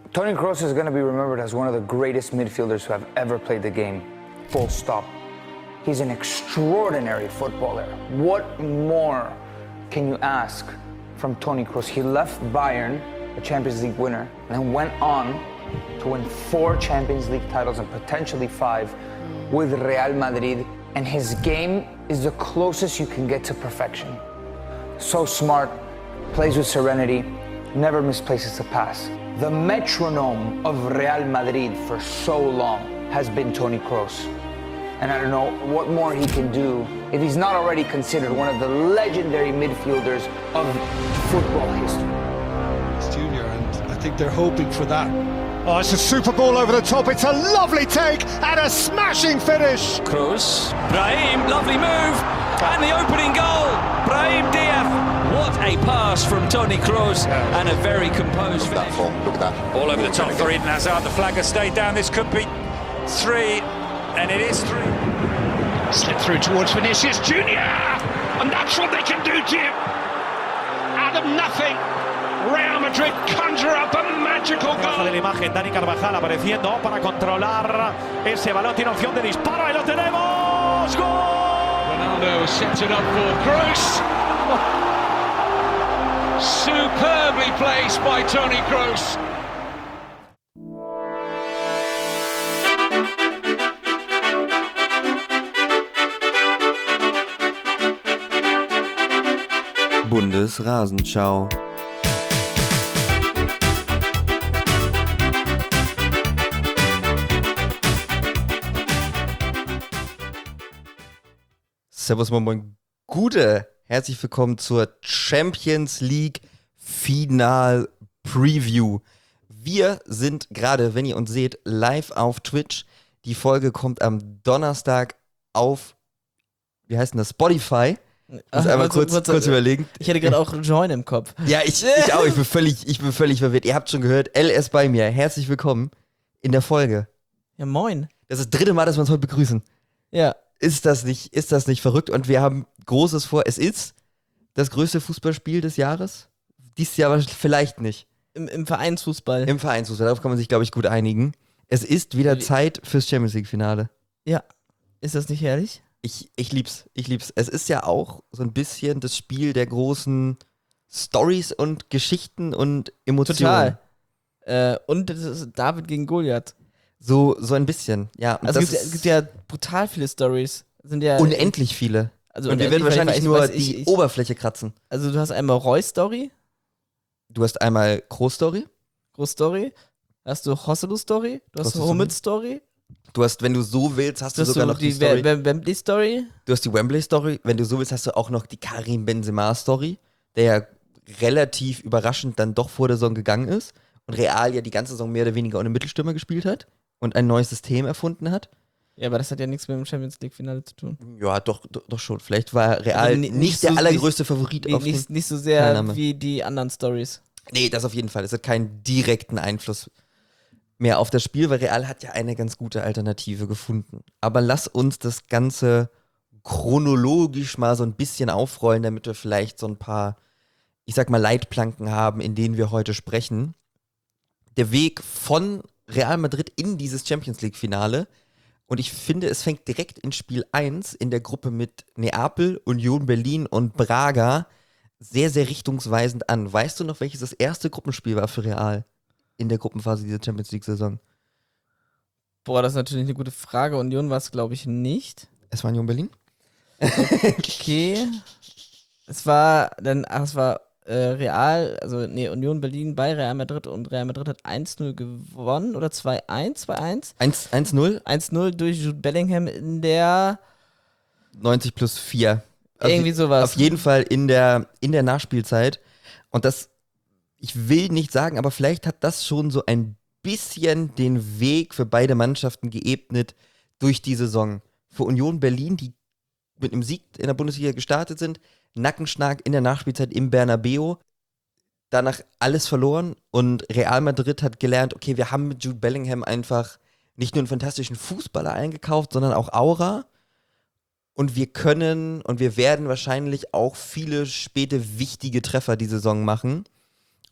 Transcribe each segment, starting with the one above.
Toni Kroos is going to be remembered as one of the greatest midfielders who have ever played the game. Full stop. He's an extraordinary footballer. What more can you ask from Toni Kroos? He left Bayern, a Champions League winner, and then went on to win 4 Champions League titles and potentially 5 with Real Madrid. And his game is the closest you can get to perfection. So smart, plays with serenity, never misplaces a pass. The metronome of Real Madrid for so long has been Toni Kroos. And I don't know what more he can do if he's not already considered one of the legendary midfielders of football history. It's Junior, and I think they're hoping for that. Oh, it's a super ball over the top. It's a lovely take and a smashing finish. Kroos, Brahim, lovely move, and the opening goal. Brahim Diaz. What a pass from Toni Kroos and a very composed finish. Look at that. All over the top for Eden Hazard. The flag has stayed down. This could be 3, and it is 3. Slip through towards Vinicius Junior, and that's what they can do to you. Out of nothing, Real Madrid conjure up a magical goal. De la imagen, Dani Carvajal apareciendo para controlar ese balón, tiene opción de disparo y lo tenemos. ¡Gol! Ronaldo sets it up for Kroos. Superbly placed by Toni Kroos. Bundesrasenschau. Servus, moin, moin, Gute. Herzlich willkommen zur Champions League Final Preview. Wir sind gerade, wenn ihr uns seht, live auf Twitch. Die Folge kommt am Donnerstag auf, wie heißt denn das, Spotify. Ich muss einmal kurz überlegen. Ich hätte gerade auch Join im Kopf. Ja, ich auch. Ich bin völlig verwirrt. Ihr habt schon gehört, LS bei mir. Herzlich willkommen in der Folge. Ja, moin. Das ist das 3. Mal, dass wir uns heute begrüßen. Ja. Ist das nicht verrückt? Und wir haben Großes vor. Es ist das größte Fußballspiel des Jahres. Dieses Jahr aber vielleicht nicht. Im Vereinsfußball. Im Vereinsfußball. Darauf kann man sich, glaube ich, gut einigen. Es ist wieder Zeit fürs Champions League-Finale. Ja. Ist das nicht herrlich? Ich lieb's. Es ist ja auch so ein bisschen das Spiel der großen Stories und Geschichten und Emotionen. Total. Und das ist David gegen Goliath. So ein bisschen, ja. Und also es gibt ja brutal viele Stories. Sind ja unendlich viele. Also und wir werden wahrscheinlich nur die Oberfläche kratzen. Also du hast einmal Roy-Story. Du hast einmal Kroos-Story. Groß-Story. Hast du Hosselu-Story. Du hast Hummels-Story. Du hast, wenn du so willst, hast du sogar noch die Story. Wembley-Story. Du hast die Wembley-Story. Wenn du so willst, hast du auch noch die Karim Benzema-Story, der ja relativ überraschend dann doch vor der Saison gegangen ist und Real ja die ganze Saison mehr oder weniger ohne Mittelstürmer gespielt hat und ein neues System erfunden hat. Ja, aber das hat ja nichts mit dem Champions League-Finale zu tun. Ja, doch schon. Vielleicht war Real also nicht der allergrößte Favorit auf den nicht so sehr Teilnahme. Wie die anderen Stories. Nee, das auf jeden Fall. Es hat keinen direkten Einfluss mehr auf das Spiel, weil Real hat ja eine ganz gute Alternative gefunden. Aber lass uns das Ganze chronologisch mal so ein bisschen aufrollen, damit wir vielleicht so ein paar, ich sag mal, Leitplanken haben, in denen wir heute sprechen. Der Weg von Real Madrid in dieses Champions League-Finale. Und ich finde, es fängt direkt in Spiel 1 in der Gruppe mit Neapel, Union Berlin und Braga sehr, sehr richtungsweisend an. Weißt du noch, welches das erste Gruppenspiel war für Real in der Gruppenphase dieser Champions League-Saison? Boah, das ist natürlich eine gute Frage. Union war es, glaube ich, nicht. Es war Union Berlin? Okay. Es war Real, Union Berlin bei Real Madrid und Real Madrid hat 1-0 gewonnen oder 2-1? 1-0? 1-0 durch Jude Bellingham in der 90 plus 4. Irgendwie sowas. Auf jeden Fall in der Nachspielzeit. Und das, ich will nicht sagen, aber vielleicht hat das schon so ein bisschen den Weg für beide Mannschaften geebnet durch die Saison. Für Union Berlin, die mit einem Sieg in der Bundesliga gestartet sind, Nackenschlag in der Nachspielzeit im Bernabeu, danach alles verloren und Real Madrid hat gelernt, okay, wir haben mit Jude Bellingham einfach nicht nur einen fantastischen Fußballer eingekauft, sondern auch Aura und wir können und wir werden wahrscheinlich auch viele späte wichtige Treffer die Saison machen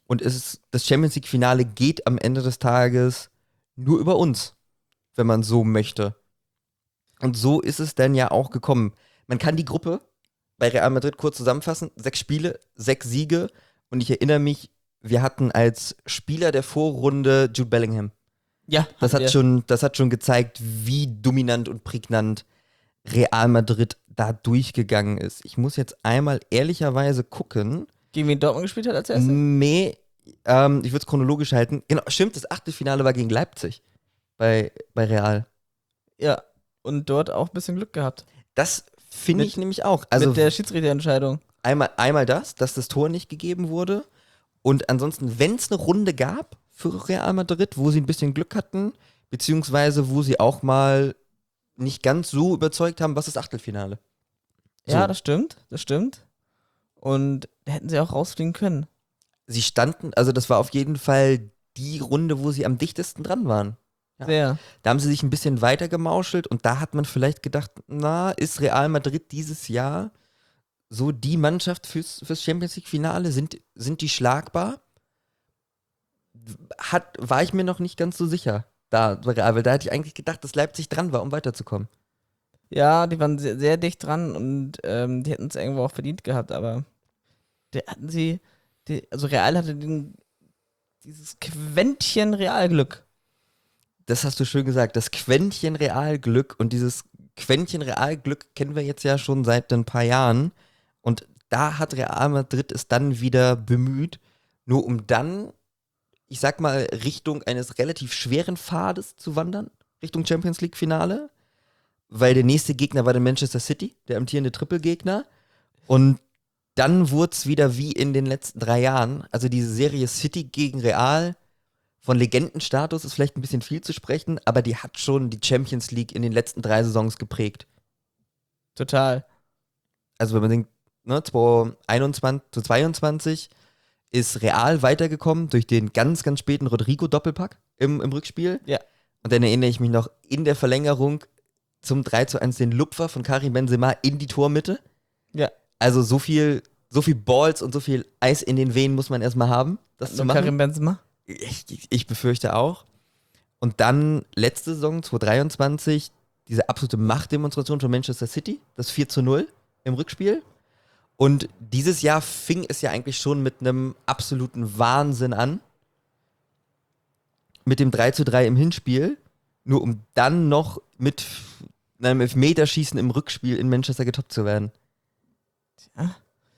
Und das Champions League-Finale geht am Ende des Tages nur über uns, wenn man so möchte. Und so ist es dann ja auch gekommen. Man kann die Gruppe bei Real Madrid kurz zusammenfassen. 6 Spiele, 6 Siege. Und ich erinnere mich, wir hatten als Spieler der Vorrunde Jude Bellingham. Ja, Das hat schon gezeigt, wie dominant und prägnant Real Madrid da durchgegangen ist. Ich muss jetzt einmal ehrlicherweise gucken. Gegen wen Dortmund gespielt hat als erstes? Nee, ich würde es chronologisch halten. Genau, stimmt, das Achtelfinale war gegen Leipzig bei Real. Ja, und dort auch ein bisschen Glück gehabt. Das finde ich nämlich auch. Also mit der Schiedsrichterentscheidung. einmal dass das Tor nicht gegeben wurde. Und ansonsten, wenn es eine Runde gab für Real Madrid, wo sie ein bisschen Glück hatten, beziehungsweise wo sie auch mal nicht ganz so überzeugt haben, was ist Achtelfinale? Ja, So. das stimmt. Und da hätten sie auch rausfliegen können. Sie standen, also das war auf jeden Fall die Runde, wo sie am dichtesten dran waren. Ja. Sehr. Da haben sie sich ein bisschen weiter gemauschelt und da hat man vielleicht gedacht, na, ist Real Madrid dieses Jahr so die Mannschaft fürs Champions League-Finale? Sind die schlagbar? War ich mir noch nicht ganz so sicher. Weil da hätte ich eigentlich gedacht, dass Leipzig dran war, um weiterzukommen. Ja, die waren sehr, sehr dicht dran und die hätten es irgendwo auch verdient gehabt, aber also Real hatte dieses Quäntchen Realglück. Das hast du schön gesagt, das Quäntchen Realglück, und dieses Quäntchen Realglück kennen wir jetzt ja schon seit ein paar Jahren, und da hat Real Madrid es dann wieder bemüht, nur um dann, ich sag mal, Richtung eines relativ schweren Pfades zu wandern, Richtung Champions League Finale, weil der nächste Gegner war der Manchester City, der amtierende Trippelgegner, und dann wurde es wieder wie in den letzten 3 Jahren, also diese Serie City gegen Real. Von Legendenstatus ist vielleicht ein bisschen viel zu sprechen, aber die hat schon die Champions League in den letzten 3 Saisons geprägt. Total. Also wenn man denkt, 2022 ist Real weitergekommen durch den ganz, ganz späten Rodrigo-Doppelpack im Rückspiel. Ja. Und dann erinnere ich mich noch in der Verlängerung zum 3:1 den Lupfer von Karim Benzema in die Tormitte. Ja. Also so viel Balls und so viel Eis in den Venen muss man erstmal haben, das zu machen. Karim Benzema? Ich befürchte auch. Und dann letzte Saison, 2023, diese absolute Machtdemonstration von Manchester City, das 4:0 im Rückspiel. Und dieses Jahr fing es ja eigentlich schon mit einem absoluten Wahnsinn an. Mit dem 3:3 im Hinspiel. Nur um dann noch mit einem Elfmeterschießen im Rückspiel in Manchester getoppt zu werden. Ja.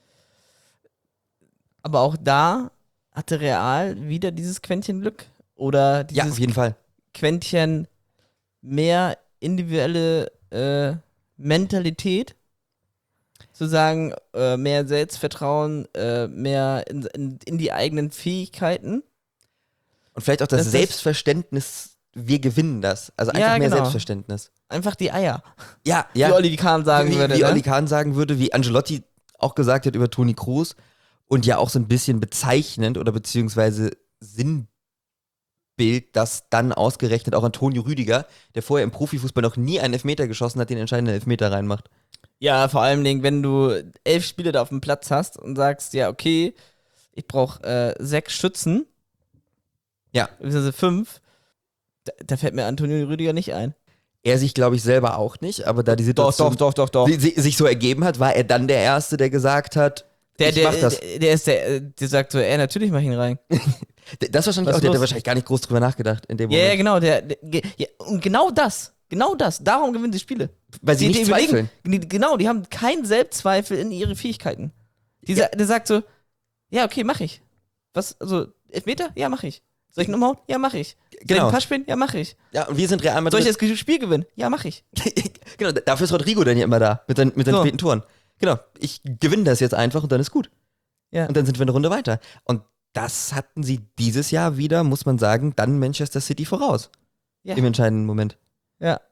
Aber auch da hatte Real wieder dieses Quäntchen Glück? Oder dieses Ja, auf jeden Fall. Quäntchen mehr individuelle Mentalität? Zu sagen, mehr Selbstvertrauen, mehr in die eigenen Fähigkeiten? Und vielleicht auch das Selbstverständnis, wir gewinnen das. Also einfach mehr Selbstverständnis. Einfach die Eier. Ja. Wie Oli Kahn sagen würde. Wie Ne? Oli Kahn sagen würde, wie Ancelotti auch gesagt hat über Toni Kroos. Und ja auch so ein bisschen bezeichnend oder beziehungsweise Sinnbild, dass dann ausgerechnet auch Antonio Rüdiger, der vorher im Profifußball noch nie einen Elfmeter geschossen hat, den entscheidenden Elfmeter reinmacht. Ja, vor allem, wenn du 11 Spiele da auf dem Platz hast und sagst, ja, okay, ich brauche 6 Schützen. Ja. Beziehungsweise 5. Da fällt mir Antonio Rüdiger nicht ein. Er sich, glaube ich, selber auch nicht, aber da die Situation Doch. sich so ergeben hat, war er dann der Erste, der gesagt hat, ich mach das. Der sagt so, natürlich mach ich ihn rein. Das wahrscheinlich auch, der hat wahrscheinlich gar nicht groß drüber nachgedacht in dem Moment. Ja, genau. Und genau das, darum gewinnen sie Spiele. Weil sie nicht zweifeln. Genau, die haben keinen Selbstzweifel in ihre Fähigkeiten. Der sagt so, ja, okay, mach ich. Was, also, Elfmeter? Ja, mach ich. Soll ich ihn umhauen? Ja, mach ich. Soll ich einen Pass spielen? Ja, mach ich. Ja, und wir sind Real Madrid. Soll ich das Spiel gewinnen? Ja, mach ich. Genau, dafür ist Rodrigo dann ja immer da, mit seinen späten Toren. Genau, ich gewinne das jetzt einfach und dann ist gut. Ja. Und dann sind wir eine Runde weiter. Und das hatten sie dieses Jahr wieder, muss man sagen, dann Manchester City voraus. Ja. Im entscheidenden Moment. Ja.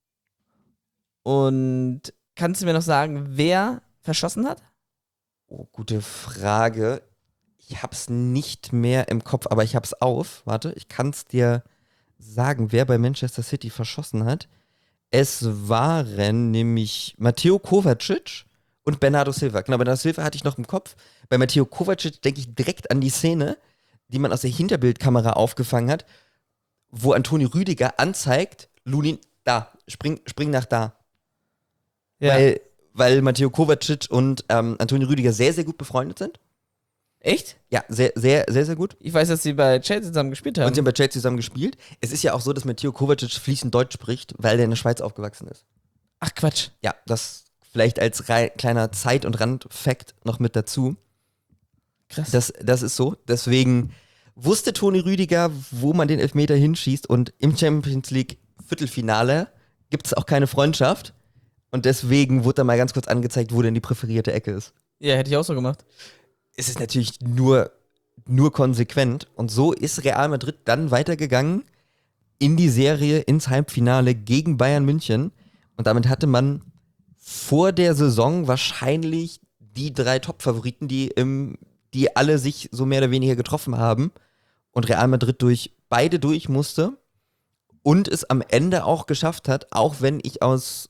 Und kannst du mir noch sagen, wer verschossen hat? Oh, gute Frage. Ich hab's nicht mehr im Kopf, aber ich hab's auf. Warte, ich kann's dir sagen, wer bei Manchester City verschossen hat. Es waren nämlich Matteo Kovacic und Bernardo Silva. Genau, Bernardo Silva hatte ich noch im Kopf. Bei Matteo Kovacic denke ich direkt an die Szene, die man aus der Hinterbildkamera aufgefangen hat, wo Antonio Rüdiger anzeigt, Lunin, da, spring nach da. Ja. Weil Mateo Kovacic und Antonio Rüdiger sehr, sehr gut befreundet sind. Echt? Ja, sehr, sehr, sehr, sehr gut. Ich weiß, dass sie bei Chelsea zusammen gespielt haben. Und sie haben bei Chelsea zusammen gespielt. Es ist ja auch so, dass Mateo Kovacic fließend Deutsch spricht, weil der in der Schweiz aufgewachsen ist. Ach, Quatsch. Ja, das vielleicht als kleiner Zeit- und Randfact noch mit dazu. Krass. Das ist so. Deswegen wusste Toni Rüdiger, wo man den Elfmeter hinschießt. Und im Champions League Viertelfinale gibt es auch keine Freundschaft. Und deswegen wurde da mal ganz kurz angezeigt, wo denn die präferierte Ecke ist. Ja, hätte ich auch so gemacht. Es ist natürlich nur konsequent. Und so ist Real Madrid dann weitergegangen in die Serie, ins Halbfinale gegen Bayern München. Und damit hatte man vor der Saison wahrscheinlich die 3 Top-Favoriten, die alle sich so mehr oder weniger getroffen haben. Und Real Madrid beide durch musste. Und es am Ende auch geschafft hat, auch wenn ich aus,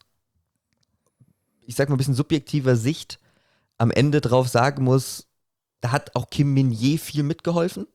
ich sag mal, ein bisschen subjektiver Sicht am Ende drauf sagen muss, da hat auch Kim Min-jae viel mitgeholfen.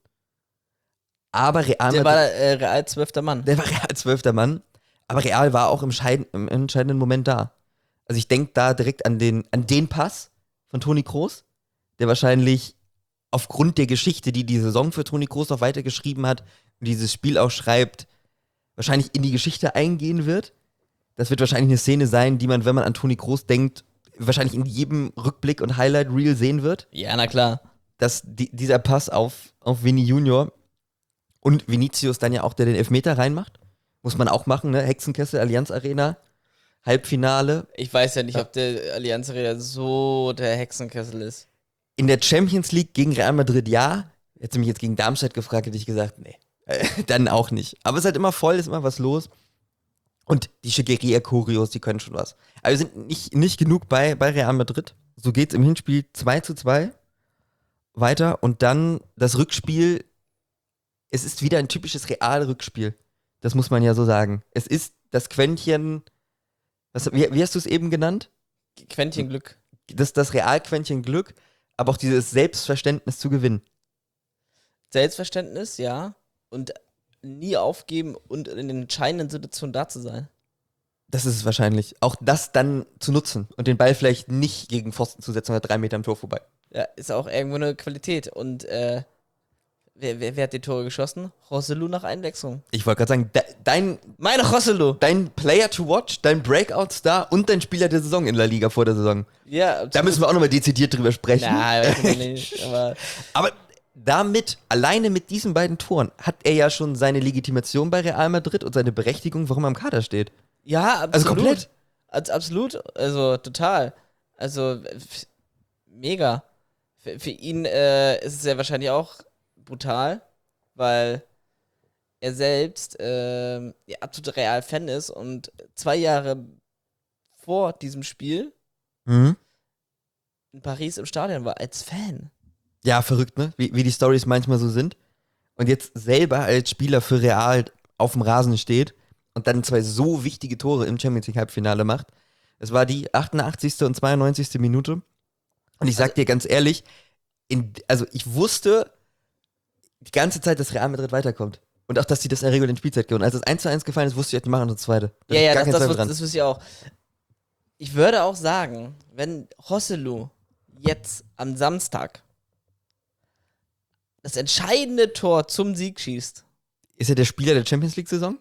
Aber Real Der Madrid, war Real 12. Mann. der war Real 12. Mann. Aber Real war auch im entscheidenden Moment da. Also ich denke da direkt an den Pass von Toni Kroos, der wahrscheinlich aufgrund der Geschichte, die Saison für Toni Kroos noch weitergeschrieben hat und dieses Spiel auch schreibt, wahrscheinlich in die Geschichte eingehen wird. Das wird wahrscheinlich eine Szene sein, die man, wenn man an Toni Kroos denkt, wahrscheinlich in jedem Rückblick und Highlight-Reel sehen wird. Ja, na klar. Dass dieser Pass auf Vini Junior und Vinicius dann ja auch, der den Elfmeter reinmacht. Muss man auch machen, ne? Hexenkessel, Allianz Arena, Halbfinale. Ich weiß ja nicht, ob der Allianz Arena so der Hexenkessel ist. In der Champions League gegen Real Madrid ja. Hätte mich jetzt gegen Darmstadt gefragt, hätte ich gesagt, nee. Dann auch nicht. Aber es ist halt immer voll, ist immer was los. Und die Schickeria-Choreos, die können schon was. Aber wir sind nicht genug bei Real Madrid. So geht's im Hinspiel 2:2 weiter. Und dann das Rückspiel. Es ist wieder ein typisches Real-Rückspiel. Das muss man ja so sagen. Es ist das Quäntchen, wie hast du es eben genannt? Quäntchen Glück. Das Real-Quäntchen Glück, aber auch dieses Selbstverständnis zu gewinnen. Selbstverständnis, ja. Und nie aufgeben und in den entscheidenden Situationen da zu sein. Das ist es wahrscheinlich. Auch das dann zu nutzen und den Ball vielleicht nicht gegen Pfosten zu setzen oder 3 Meter am Tor vorbei. Ja, ist auch irgendwo eine Qualität. Und wer hat die Tore geschossen? Joselu nach Einwechslung. Ich wollte gerade sagen, Meine Joselu! dein Player to watch, dein Breakout-Star und dein Spieler der Saison in La Liga vor der Saison. Ja, absolut. Da müssen wir auch nochmal dezidiert drüber sprechen. Na, weiß ich nicht, aber Aber alleine mit diesen beiden Toren, hat er ja schon seine Legitimation bei Real Madrid und seine Berechtigung, warum er im Kader steht. ja, absolut. Also komplett. Absolut, also total. Also mega. Für ihn ist es ja wahrscheinlich auch brutal, weil er selbst absoluter Real-Fan ist und 2 Jahre vor diesem Spiel Mhm. in Paris im Stadion war als Fan. Ja, verrückt, ne? Wie die Storys manchmal so sind. Und jetzt selber als Spieler für Real auf dem Rasen steht und dann 2 so wichtige Tore im Champions League Halbfinale macht. Es war die 88. und 92. Minute. Und ich sag dir ganz ehrlich, ich wusste die ganze Zeit, dass Real Madrid weiterkommt. Und auch, dass sie das in der Regel in Spielzeit gewinnen. Als es 1:1 gefallen ist, wusste ich, die machen noch das zweite. Da Ja, hab ich gar keinen Zweifel dran. das wusste ich auch. Ich würde auch sagen, wenn Joselu jetzt am Samstag das entscheidende Tor zum Sieg schießt, Ist er der Spieler der Champions League-Saison?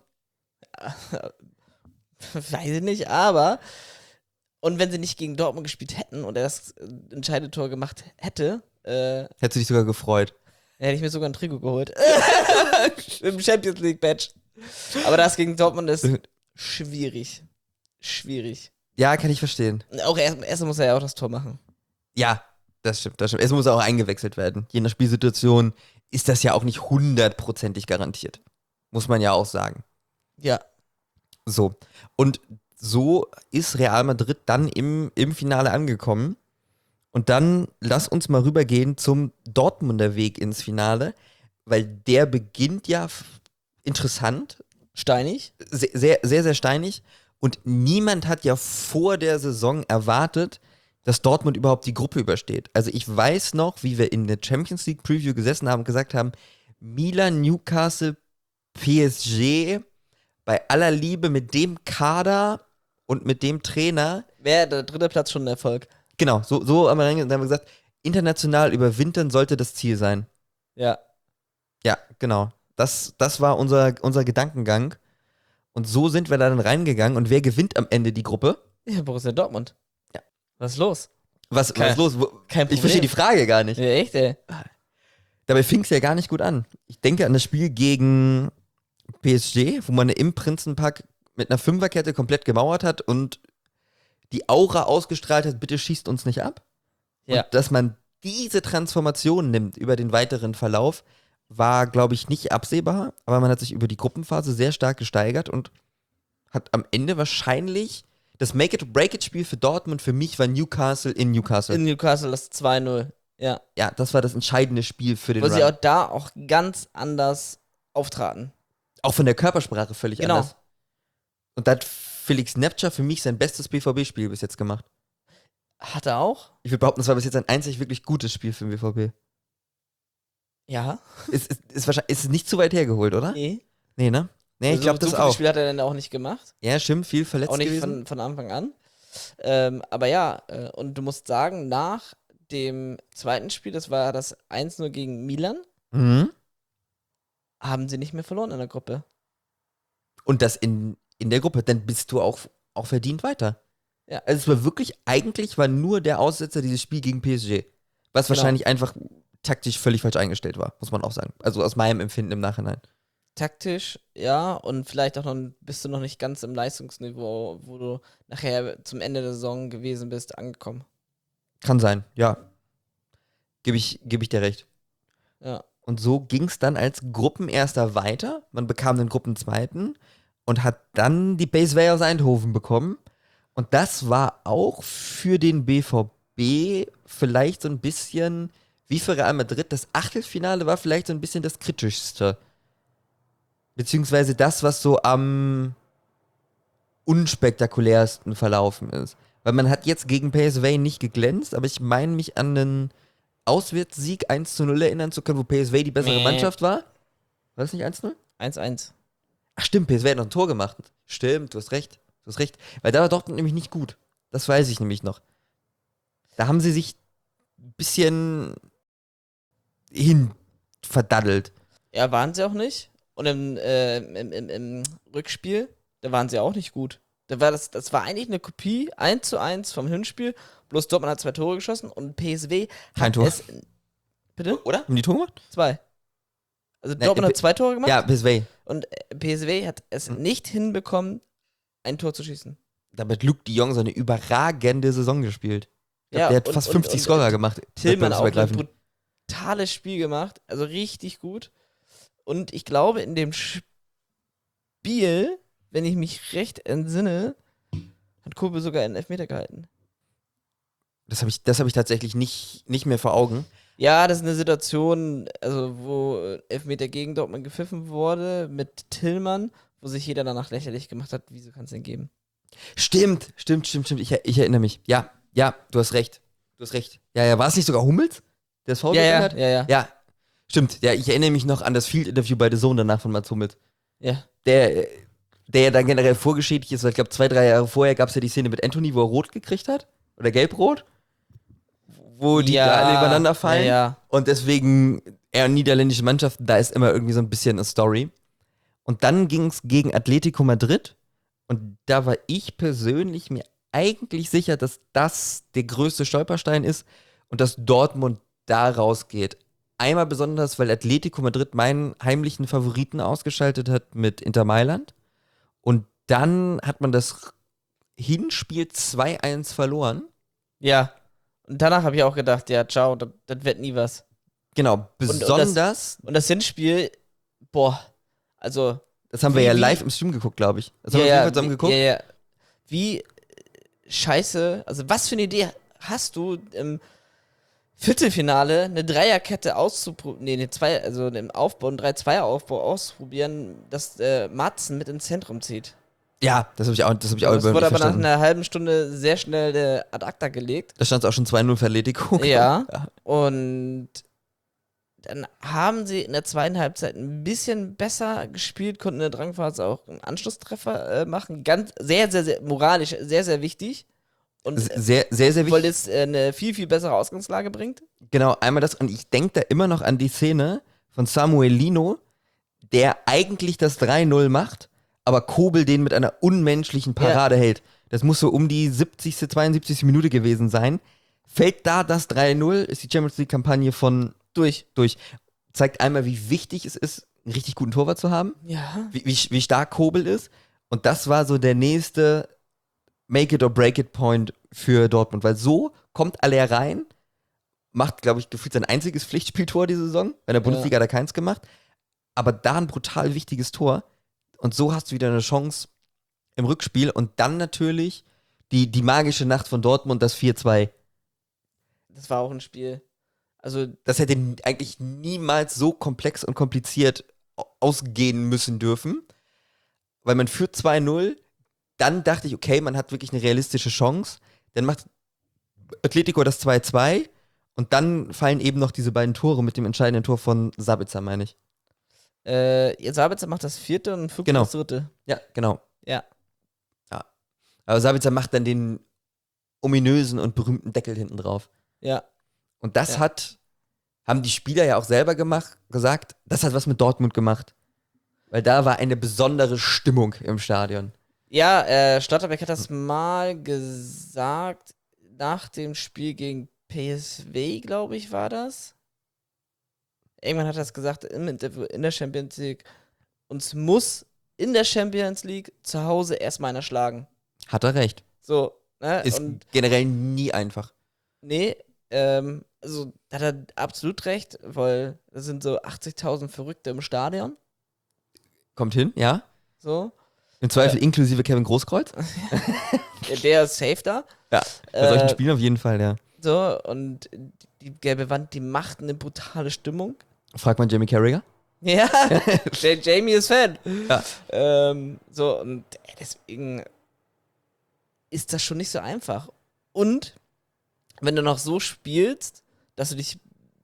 weiß ich nicht, aber und wenn sie nicht gegen Dortmund gespielt hätten und er das entscheidende Tor gemacht hätte, Hättest du dich sogar gefreut. hätte ich mir sogar ein Trikot geholt. Im Champions League Badge. Aber das gegen Dortmund ist schwierig. Schwierig. Ja, kann ich verstehen. Auch erst muss er ja auch das Tor machen. Ja, das stimmt. Es muss auch eingewechselt werden. Je nach Spielsituation ist das ja auch nicht 100%ig garantiert. Muss man ja auch sagen. Ja. So. Und so ist Real Madrid dann im Finale angekommen. Und dann lass uns mal rübergehen zum Dortmunder Weg ins Finale, weil der beginnt ja interessant. Steinig. Sehr, sehr, sehr steinig. Und niemand hat ja vor der Saison erwartet, dass Dortmund überhaupt die Gruppe übersteht. Also ich weiß noch, wie wir in der Champions League Preview gesessen haben und gesagt haben, Milan, Newcastle, PSG, bei aller Liebe mit dem Kader und mit dem Trainer. Wäre der dritte Platz schon ein Erfolg. Genau, so haben wir dann haben wir gesagt, international überwintern sollte das Ziel sein. Ja. Ja, genau. Das war unser Gedankengang. Und so sind wir da dann reingegangen. Und wer gewinnt am Ende die Gruppe? Ja, Borussia Dortmund. Ja. Was ist los? Was ist los? Kein Problem. Ich verstehe die Frage gar nicht. Ja, echt, ey. Dabei fing es ja gar nicht gut an. Ich denke an das Spiel gegen PSG, wo man im Prinzenpark mit einer Fünferkette komplett gemauert hat und die Aura ausgestrahlt hat, bitte schießt uns nicht ab. Ja. Und dass man diese Transformation nimmt über den weiteren Verlauf, war, glaube ich, nicht absehbar, aber man hat sich über die Gruppenphase sehr stark gesteigert und hat am Ende wahrscheinlich das Make-it-or-break-it-Spiel für Dortmund für mich war Newcastle in Newcastle. In Newcastle das 2-0. Ja. Ja, das war das entscheidende Spiel für den Wo sie Run. auch da auch ganz anders auftraten. Auch von der Körpersprache völlig Genau. anders. Und da hat Felix Neptja für mich sein bestes BVB-Spiel bis jetzt gemacht. Hat er auch? Ich würde behaupten, das war bis jetzt ein einzig wirklich gutes Spiel für den BVB. Ja. Ist nicht zu weit hergeholt, oder? Nee. Nee, ne? Nee, ich Also glaube das so viele auch. Spiele hat er dann auch nicht gemacht. Ja, stimmt, viel verletzt Auch nicht gewesen. von Anfang an. Aber ja, und du musst sagen, nach dem zweiten Spiel, das war das 1-0 gegen Milan, Mhm. haben sie nicht mehr verloren in der Gruppe. Und das in der Gruppe, dann bist du auch verdient weiter. Ja. Also es war wirklich, eigentlich war nur der Aussetzer dieses Spiel gegen PSG. Was Genau. wahrscheinlich einfach taktisch völlig falsch eingestellt war, muss man auch sagen. Also aus meinem Empfinden im Nachhinein. Taktisch, ja, und vielleicht auch noch bist du noch nicht ganz im Leistungsniveau, wo du nachher zum Ende der Saison gewesen bist, angekommen. Kann sein, ja. Gebe ich dir recht. Ja. Und so ging es dann als Gruppenerster weiter. Man bekam den Gruppenzweiten und hat dann die Base aus Eindhoven bekommen. Und das war auch für den BVB vielleicht so ein bisschen, wie für Real Madrid, das Achtelfinale war vielleicht so ein bisschen das kritischste. Beziehungsweise das, was so am unspektakulärsten verlaufen ist. Weil man hat jetzt gegen PSV nicht geglänzt, aber ich meine mich an einen Auswärtssieg 1-0 erinnern zu können, wo PSV die bessere Nee. Mannschaft war. War das nicht 1-0? 1-1. Ach stimmt, PSV hat noch ein Tor gemacht. Stimmt, du hast recht. Weil da war Dortmund nämlich nicht gut. Das weiß ich nämlich noch. Da haben sie sich ein bisschen verdaddelt. Ja, waren sie auch nicht. Und im Rückspiel, da waren sie auch nicht gut. Das war eigentlich eine Kopie, 1:1 vom Hinspiel. Bloß Dortmund hat 2 Tore geschossen und PSV Kein hat Tor. es. Bitte? Oder? Haben die Tor gemacht? 2. Also Nein, Dortmund hat 2 Tore gemacht Ja, PSV. und PSV hat es nicht hinbekommen, ein Tor zu schießen. Damit Luke de Jong so eine überragende Saison gespielt. Ich glaub, Ja, der hat und- fast und- 50 und- Scorer gemacht. Tillmann auch ein Wettbewerbsübergreifend. brutales Spiel gemacht, also richtig gut. Und ich glaube, in dem Spiel, wenn ich mich recht entsinne, hat Kobe sogar einen Elfmeter gehalten. Das habe ich tatsächlich nicht mehr vor Augen. Ja, das ist eine Situation, also wo Elfmeter gegen Dortmund gepfiffen wurde mit Tillmann, wo sich jeder danach lächerlich gemacht hat. Wieso kann es denn geben? Stimmt. Ich erinnere mich. Ja, du hast recht. Ja, war es nicht sogar Hummels, der das Foul begangen hat? ja. Ja, stimmt. Ja, ich erinnere mich noch an das Field-Interview bei The Zone danach von Mats Hummels. Ja. Der ja dann generell vorgeschädigt ist, weil ich glaube 2-3 Jahre vorher gab es ja die Szene mit Anthony, wo er rot gekriegt hat. Oder gelb-rot. Wo die da alle übereinander fallen. Ja. Und deswegen eher niederländische Mannschaften, da ist immer irgendwie so ein bisschen eine Story. Und dann ging es gegen Atletico Madrid. Und da war ich persönlich mir eigentlich sicher, dass das der größte Stolperstein ist und dass Dortmund da rausgeht. Einmal besonders, weil Atletico Madrid meinen heimlichen Favoriten ausgeschaltet hat mit Inter Mailand. Und dann hat man das Hinspiel 2-1 verloren. Ja. Und danach habe ich auch gedacht, ja, ciao, das wird nie was. Genau, besonders. Und das Hinspiel, boah, also. Das haben wir ja live im Stream geguckt, glaube ich. Das haben wir auf jeden Fall zusammen geguckt. Ja. Wie scheiße, also was für eine Idee hast du im Viertelfinale eine Dreierkette auszuprobieren, also im Aufbau, einen 3-2er-Aufbau auszuprobieren, dass Matzen mit ins Zentrum zieht. Ja, das habe ich auch Das überhaupt wurde nicht aber nach verstanden. einer halben Stunde sehr schnell ad acta gelegt. Da stand es auch schon 2-0 für Atletico. Ja. Und dann haben sie in der zweiten Halbzeit ein bisschen besser gespielt, konnten in der Drangphase auch einen Anschlusstreffer machen. Ganz, sehr, sehr, sehr moralisch, sehr, sehr wichtig. Und Sehr, sehr, sehr weil wichtig. das eine viel, viel bessere Ausgangslage bringt. Genau, einmal das. Und ich denke da immer noch an die Szene von Samuel Lino, der eigentlich das 3-0 macht, aber Kobel den mit einer unmenschlichen Parade hält. Das muss so um die 70., 72. Minute gewesen sein. Fällt da das 3-0, ist die Champions League-Kampagne von durch. Zeigt einmal, wie wichtig es ist, einen richtig guten Torwart zu haben. Ja. Wie stark Kobel ist. Und das war so der nächste Make-it-or-break-it-Point für Dortmund. Weil so kommt Aller rein, macht, glaube ich, gefühlt sein einziges Pflichtspieltor diese Saison. Bei der Bundesliga hat er keins gemacht. Aber da ein brutal wichtiges Tor. Und so hast du wieder eine Chance im Rückspiel. Und dann natürlich die magische Nacht von Dortmund, das 4-2. Das war auch ein Spiel. Also, Das hätte eigentlich niemals so komplex und kompliziert ausgehen müssen dürfen. Weil man führt 2-0. Dann dachte ich, okay, man hat wirklich eine realistische Chance. Dann macht Atletico das 2-2. Und dann fallen eben noch diese beiden Tore mit dem entscheidenden Tor von Sabitzer, meine ich. Sabitzer macht das 4. und Füllkrug Genau. das 3. Ja, genau. Ja. Aber Sabitzer macht dann den ominösen und berühmten Deckel hinten drauf. Ja. Und das Ja. haben die Spieler ja auch selber gesagt, das hat was mit Dortmund gemacht. Weil da war eine besondere Stimmung im Stadion. Ja, Schlotterbeck hat das mal gesagt, nach dem Spiel gegen PSV, glaube ich, war das. Irgendwann hat er das gesagt, in der Champions League. Uns muss in der Champions League zu Hause erstmal einer schlagen. Hat er recht. So, ne? Ist Und generell nie einfach. nee, also da hat er absolut recht, weil da sind so 80.000 Verrückte im Stadion. Kommt hin, ja. So. Im Zweifel inklusive Kevin Großkreuz. Der ist safe da. Ja, bei solchen Spielen auf jeden Fall, ja. So, und die gelbe Wand, die macht eine brutale Stimmung. Fragt man Jamie Carragher. Ja, der Jamie ist Fan. Ja. So, und deswegen ist das schon nicht so einfach. Und wenn du noch so spielst, dass du dich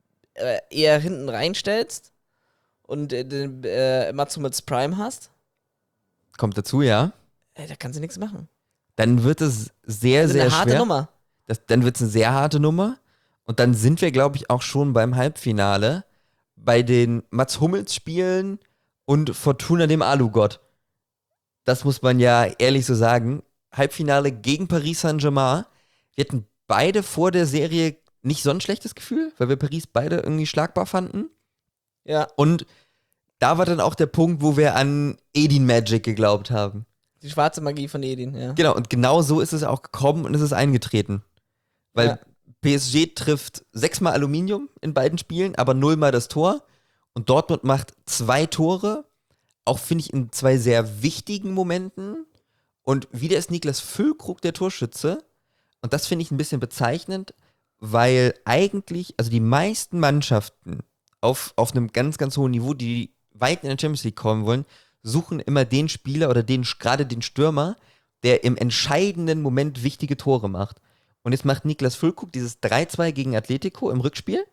eher hinten reinstellst und Matsumitz Prime hast, Kommt dazu, ja. da kannst du nichts machen. Dann wird es sehr, Das ist sehr eine harte schwer. Nummer. Dann wird es eine sehr harte Nummer. Und dann sind wir, glaube ich, auch schon beim Halbfinale bei den Mats Hummels-Spielen und Fortuna dem Alugott. Das muss man ja ehrlich so sagen. Halbfinale gegen Paris Saint-Germain. Wir hatten beide vor der Serie nicht so ein schlechtes Gefühl, weil wir Paris beide irgendwie schlagbar fanden. Ja, Und da war dann auch der Punkt, wo wir an Edin Magic geglaubt haben. die schwarze Magie von Edin, ja. Genau, und genau so ist es auch gekommen und es ist eingetreten. Weil Ja. PSG trifft 6-mal Aluminium in beiden Spielen, aber 0-mal das Tor. Und Dortmund macht 2 Tore, auch finde ich in 2 sehr wichtigen Momenten. Und wieder ist Niklas Füllkrug der Torschütze. Und das finde ich ein bisschen bezeichnend, weil eigentlich, also die meisten Mannschaften auf einem ganz, ganz hohen Niveau, die weit in der Champions League kommen wollen, suchen immer den Spieler oder gerade den Stürmer, der im entscheidenden Moment wichtige Tore macht. Und jetzt macht Niklas Füllkrug dieses 3-2 gegen Atletico im Rückspiel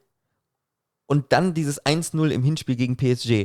und dann dieses 1-0 im Hinspiel gegen PSG.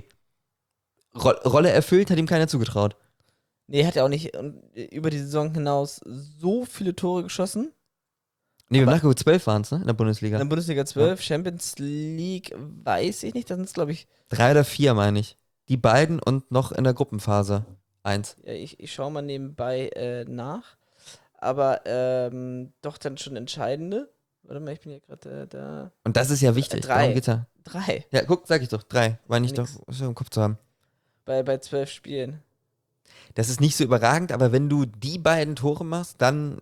Rolle erfüllt, hat ihm keiner zugetraut. Nee, hat er auch nicht über die Saison hinaus so viele Tore geschossen. Nee, wir Aber- machen 12 waren es, ne? In der Bundesliga. In der Bundesliga 12, Champions League weiß ich nicht, das sind es, glaube ich, 3 oder 4, meine ich. Die beiden und noch in der Gruppenphase 1. ja, ich schaue mal nebenbei nach. Aber doch dann schon entscheidende. Warte mal, ich bin hier gerade da. Und das ist ja wichtig. 3. Darum geht's ja. 3 Ja, guck, sag ich doch. 3. War nicht doch, Nix. was wir im Kopf zu haben. bei 12 Spielen. Das ist nicht so überragend, aber wenn du die beiden Tore machst, dann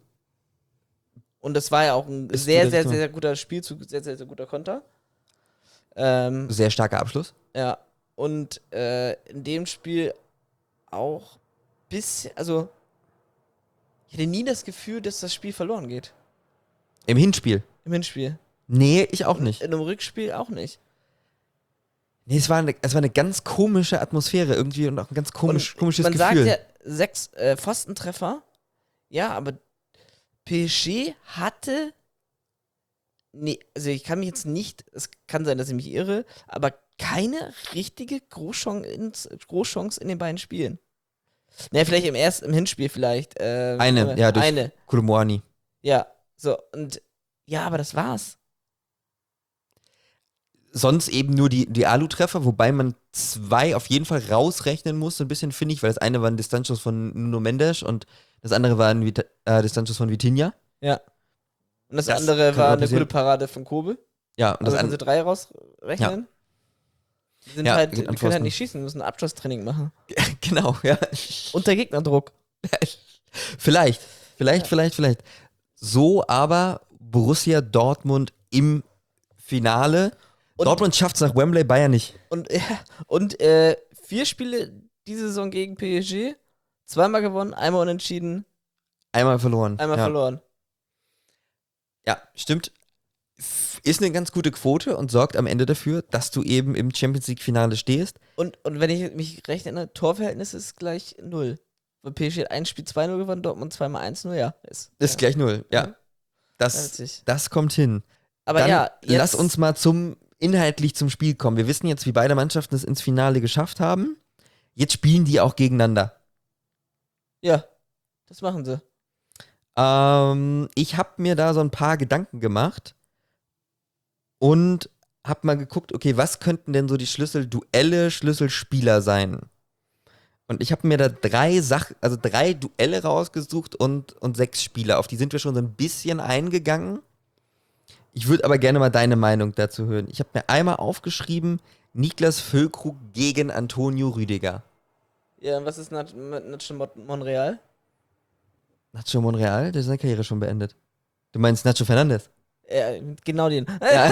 Und das war ja auch ein Ist sehr, guter sehr, Tor. sehr, sehr guter Spielzug, sehr, sehr, sehr guter Konter. sehr starker Abschluss. Ja, und in dem Spiel auch bisschen, also ich hatte nie das Gefühl, dass das Spiel verloren geht. Im Hinspiel. Im Hinspiel. Nee, ich auch nicht. In einem Rückspiel auch nicht. Nee, es war eine ganz komische Atmosphäre irgendwie und auch ein ganz komisches man Gefühl. sagt ja 6 Pfostentreffer. Ja, aber PSG hatte nee, also ich kann mich jetzt nicht, es kann sein, dass ich mich irre, aber keine richtige Großchance in den beiden Spielen. Naja, vielleicht im Hinspiel vielleicht. Durch Koulibaly. Ja, so, und ja, aber das war's. Sonst eben nur die Alu-Treffer, wobei man 2 auf jeden Fall rausrechnen muss, so ein bisschen, finde ich, weil das eine war ein Distanzschuss von Nuno Mendes und das andere war ein Distanzschuss von Vitinha. Ja. Und das Das andere kann war auch eine passieren. gute Parade von Kobel. Ja, und Also das können sie 3 rausrechnen. Die sind Ja, halt, geht die an können halt Pfosten. nicht schießen, müssen ein Abschlusstraining machen. genau, ja. Unter Gegnerdruck. Vielleicht. So aber Borussia Dortmund im Finale. Und- Dortmund schafft es nach Wembley, Bayern nicht. Und 4 Spiele diese Saison gegen PSG, 2-mal gewonnen, einmal unentschieden, Einmal verloren. einmal ja. verloren. Ja, stimmt. Ist eine ganz gute Quote und sorgt am Ende dafür, dass du eben im Champions League-Finale stehst. Und wenn ich mich recht erinnere, Torverhältnis ist gleich 0. Weil PSG hat ein Spiel 2-0 gewonnen, Dortmund 2-mal 1-0, ja. Ist ja. gleich 0, ja. Mhm. Das Witzig. kommt hin. Aber Dann ja, jetzt, lass uns mal inhaltlich zum Spiel kommen. Wir wissen jetzt, wie beide Mannschaften es ins Finale geschafft haben. Jetzt spielen die auch gegeneinander. Ja, das machen sie. Ich habe mir da so ein paar Gedanken gemacht und habe mal geguckt, okay, was könnten denn so die Schlüsselduelle, Schlüsselspieler sein? Und ich habe mir da 3 Duelle rausgesucht und 6 Spieler. Auf die sind wir schon so ein bisschen eingegangen. Ich würde aber gerne mal deine Meinung dazu hören. Ich habe mir einmal aufgeschrieben, Niklas Füllkrug gegen Antonio Rüdiger. Ja, und was ist mit Nacho Monreal? Nacho Monreal, der ist seine Karriere schon beendet. Du meinst Nacho Fernandes? Genau den. Ja.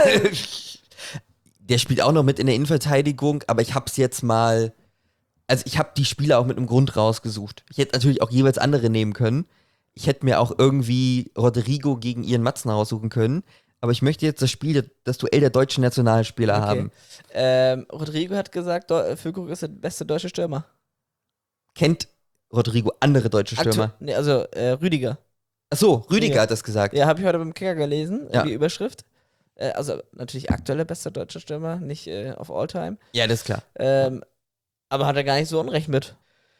Der spielt auch noch mit in der Innenverteidigung, aber ich hab's jetzt mal. Also ich habe die Spieler auch mit einem Grund rausgesucht. Ich hätte natürlich auch jeweils andere nehmen können. Ich hätte mir auch irgendwie Rodrigo gegen Ian Matzen raussuchen können. Aber ich möchte jetzt das Duell der deutschen Nationalspieler haben. Rodrigo hat gesagt, Füllkrug ist der beste deutsche Stürmer. Kennt Rodrigo andere deutsche Stürmer? Rüdiger. Achso, Rüdiger Rüdiger. hat das gesagt. Ja, habe ich heute beim Kicker gelesen, Ja. die Überschrift. Also natürlich aktueller bester deutscher Stürmer, nicht auf Alltime. Ja, das ist klar. Aber hat er gar nicht so Unrecht mit.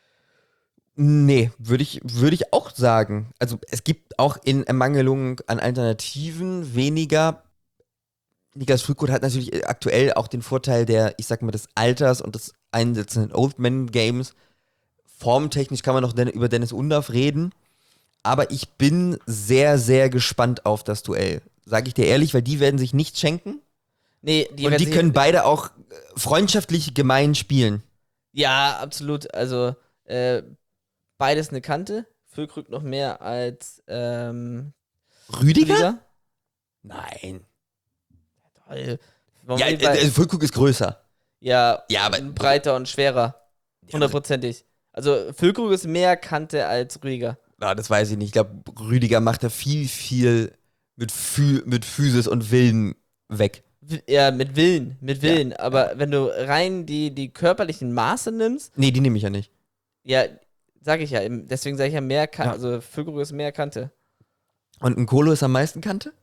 Nee, würde ich auch sagen. Also es gibt auch in Ermangelung an Alternativen weniger. Niklas Füllkrug hat natürlich aktuell auch den Vorteil des Alters und des Einsetzen in Old Man Games. Formtechnisch kann man noch über Dennis Undaff reden. Aber ich bin sehr, sehr gespannt auf das Duell. Sage ich dir ehrlich, weil die werden sich nicht schenken. Nee, Und die können beide auch freundschaftlich gemein spielen. Ja, absolut. Also, beides eine Kante. Füllkrug noch mehr als Rüdiger? Nein. Toll. Ja, Füllkrug ist größer. Ja, Ja, aber- breiter und schwerer. 100%ig. Also, Füllkrug ist mehr Kante als Rüdiger. Ja, das weiß ich nicht. Ich glaube, Rüdiger macht da viel mit Physis und Willen weg. Ja, mit Willen. Aber wenn du rein die körperlichen Maße nimmst, Nee, die nehme ich ja nicht. ja, sag ich ja, deswegen sage ich ja mehr Kante, Ja. also Füllkrug ist mehr Kante. Und ein Kolo ist am meisten Kante?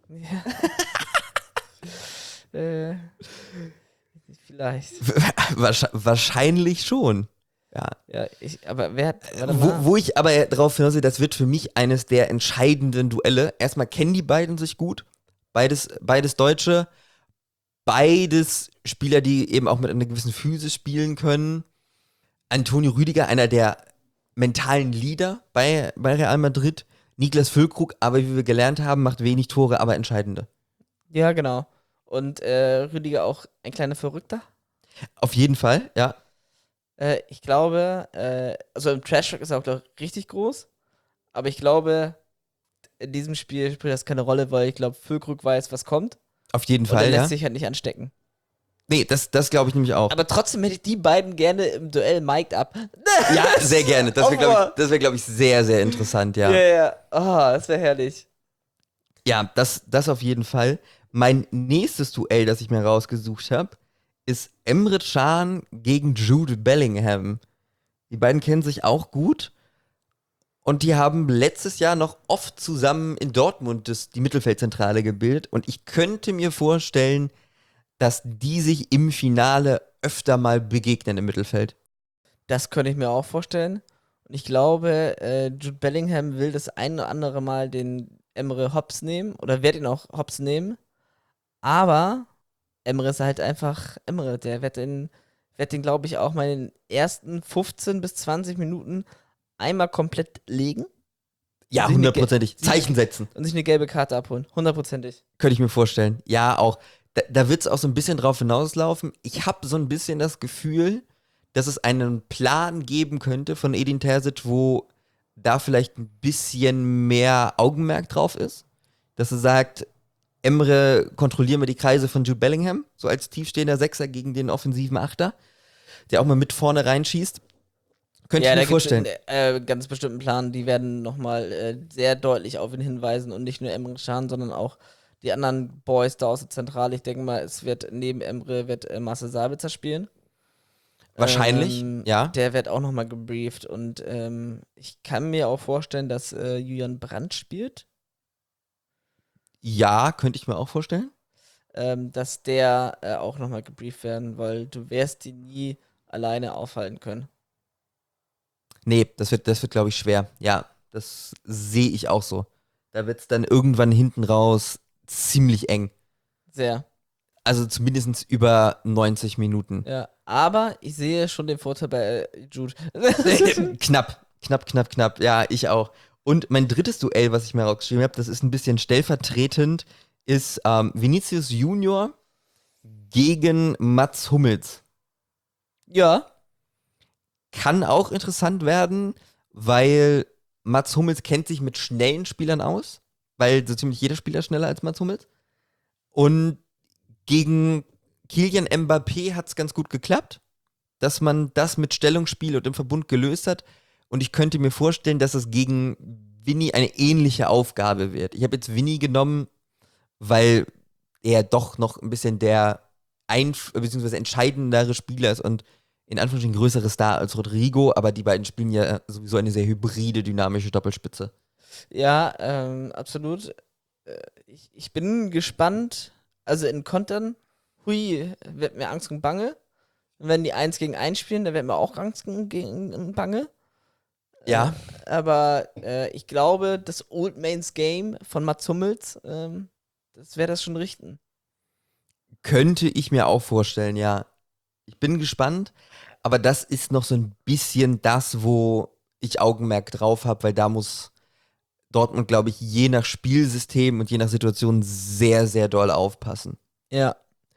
Vielleicht. Wahrscheinlich schon. Ja. Ja, aber wer hat. Warte mal. Wo ich aber darauf hinaus will, das wird für mich eines der entscheidenden Duelle. Erstmal kennen die beiden sich gut. Beides Deutsche. Beides Spieler, die eben auch mit einer gewissen Physis spielen können. Antonio Rüdiger, einer der mentalen Leader bei Real Madrid. Niklas Füllkrug, aber wie wir gelernt haben, macht wenig Tore, aber entscheidende. Ja, genau. Und Rüdiger auch ein kleiner Verrückter. Auf jeden Fall, ja. Ich glaube, also im Trash-Talk ist er auch glaub, richtig groß. Aber ich glaube, in diesem Spiel spielt das keine Rolle, weil ich glaube, Füllkrug weiß, was kommt. Auf jeden Und er Fall, lässt ja. sich halt nicht anstecken. Nee, das glaube ich nämlich auch. Aber trotzdem hätte ich die beiden gerne im Duell mic'd up. Ja, sehr gerne. Das wäre, glaube ich, sehr, sehr interessant, ja. Ja. Oh, das wäre herrlich. Ja, das auf jeden Fall. Mein nächstes Duell, das ich mir rausgesucht habe, ist Emre Can gegen Jude Bellingham. Die beiden kennen sich auch gut. Und die haben letztes Jahr noch oft zusammen in Dortmund die Mittelfeldzentrale gebildet. Und ich könnte mir vorstellen, dass die sich im Finale öfter mal begegnen im Mittelfeld. Das könnte ich mir auch vorstellen. Und ich glaube, Jude Bellingham will das ein oder andere Mal den Emre hops nehmen oder wird ihn auch hops nehmen. Aber Emre ist halt einfach Emre. Der wird den, glaube ich, auch mal in den ersten 15 bis 20 Minuten einmal komplett legen. Ja, Sich eine 100%ig. Zeichen setzen. Und sich eine gelbe Karte abholen. 100%ig. Könnte ich mir vorstellen. Ja, auch. Da wird es auch so ein bisschen drauf hinauslaufen. Ich habe so ein bisschen das Gefühl, dass es einen Plan geben könnte von Edin Terzic, wo da vielleicht ein bisschen mehr Augenmerk drauf ist. Dass er sagt, Emre, kontrollieren wir die Kreise von Jude Bellingham, so als tiefstehender Sechser gegen den offensiven Achter, der auch mal mit vorne reinschießt. Könnte ich mir vorstellen. Ganz bestimmten Plan, die werden nochmal sehr deutlich auf ihn hinweisen und nicht nur Emre Can, sondern auch die anderen Boys da aus der Zentrale. Ich denke mal, es wird neben Emre Marcel Sabitzer spielen. Wahrscheinlich, ja. Der wird auch nochmal gebrieft und ich kann mir auch vorstellen, dass Julian Brandt spielt. Ja, könnte ich mir auch vorstellen. Dass der auch nochmal gebrieft werden, weil du wirst die nie alleine aufhalten können. Nee, das wird glaube ich, schwer. Ja, das sehe ich auch so. Da wird es dann irgendwann hinten raus ziemlich eng. Sehr. Also zumindest über 90 Minuten. Ja, aber ich sehe schon den Vorteil bei Jude. Knapp. Ja, ich auch. Und mein drittes Duell, was ich mir rausgeschrieben habe, das ist ein bisschen stellvertretend, ist Vinicius Junior gegen Mats Hummels. Ja. Kann auch interessant werden, weil Mats Hummels kennt sich mit schnellen Spielern aus, weil so ziemlich jeder Spieler schneller als Mats Hummels. Und gegen Kylian Mbappé hat es ganz gut geklappt, dass man das mit Stellungsspiel und im Verbund gelöst hat. Und ich könnte mir vorstellen, dass es gegen Vinny eine ähnliche Aufgabe wird. Ich habe jetzt Vinny genommen, weil er doch noch ein bisschen der beziehungsweise entscheidendere Spieler ist und in Anführungsstrichen größere Star als Rodrigo, aber die beiden spielen ja sowieso eine sehr hybride, dynamische Doppelspitze. Ja, absolut. Ich bin gespannt. Also in Kontern, wird mir Angst und Bange. Und wenn die 1 gegen 1 spielen, dann wird mir auch Angst und Bange. Ja. Aber ich glaube, das Old Mains Game von Mats Hummels, das wäre das schon richten. Könnte ich mir auch vorstellen, ja. Ich bin gespannt, aber das ist noch so ein bisschen das, wo ich Augenmerk drauf habe, weil da muss Dortmund, glaube ich, je nach Spielsystem und je nach Situation sehr, sehr doll aufpassen. Ja.